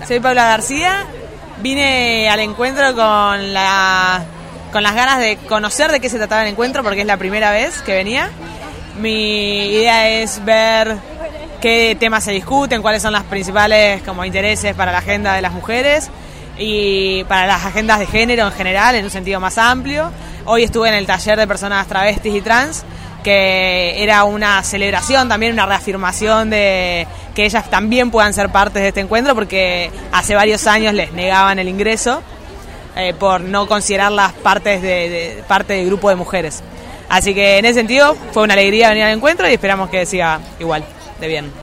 Soy Paula García, vine al encuentro con las ganas de conocer de qué se trataba el encuentro porque es la primera vez que venía. Mi idea es ver qué temas se discuten, cuáles son las principales intereses para la agenda de las mujeres y para las agendas de género en general, en un sentido más amplio. Hoy estuve en el taller de personas travestis y trans, que era una celebración, también una reafirmación de que ellas también puedan ser parte de este encuentro, porque hace varios años les negaban el ingreso por no considerarlas parte del grupo de mujeres. Así que en ese sentido fue una alegría venir al encuentro y esperamos que siga igual de bien.